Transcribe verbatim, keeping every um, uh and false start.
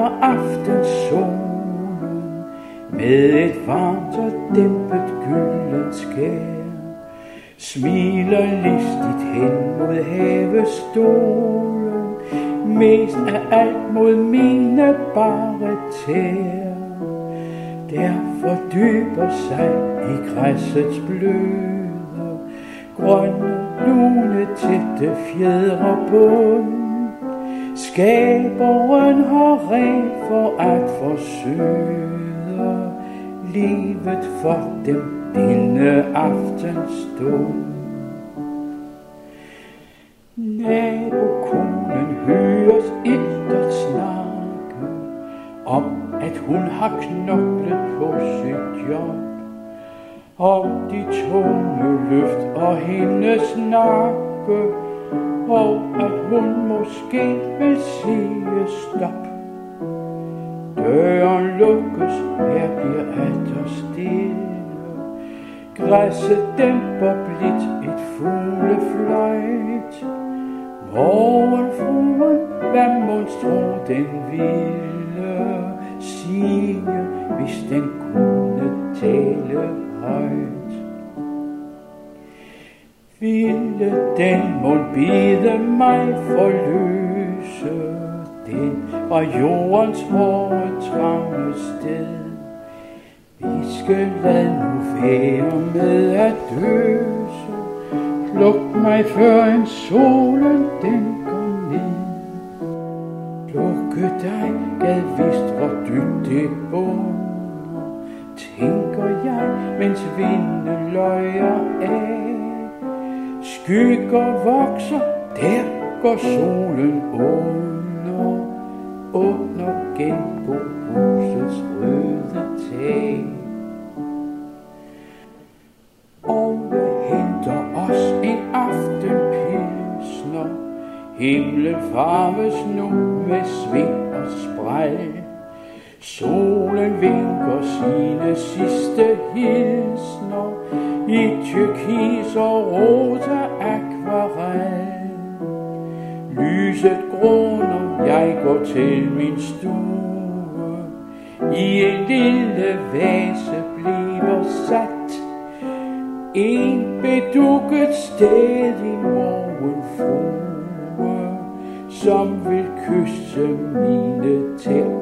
skinner aftensolen med et varmt og dæmpet gyldent skær. Smiler listigt hen mod havestolen, mest af alt mod mine bare tæer. Der fordyber sig i græssets bløde, grønne, lune, tætte fjederbund. Skaberen har rent for at forsøge livet for dem denne aftenstund. Nabokonen høres iltert snakke om, at hun har knoklet på sit job, om de tunge løft og hendes nakke, og at hun måske vil sige stop. Døren lukkes, her bliver atter stille. Græsset dæmper blidt et fuglefløjt. Morgenfruen, hvad monstro den ville sige, hvis den kunne tale højt. Ville den mon bide mig forløse? Den var jordens hårde trange sted. Vi skal lade nu være med at døse. Pluk mig før en solen den går ned. Lukke dig, gad vidst hvor dybt det bunder, tænker jeg, mens vinden løjer af. Skygger vokser, der går solen under, under genbohusets røde tag. Og jeg henter os en aftenpilsner. Himlen farves nu med sving og spræl. Solen vinker sine sidste hilsner i tyrkis og rosa akvarel. Lyset gråner, jeg går til min stue. I en lille vase bliver sat en bedukket sted i morgenfrue, som vil kysse mine tæer.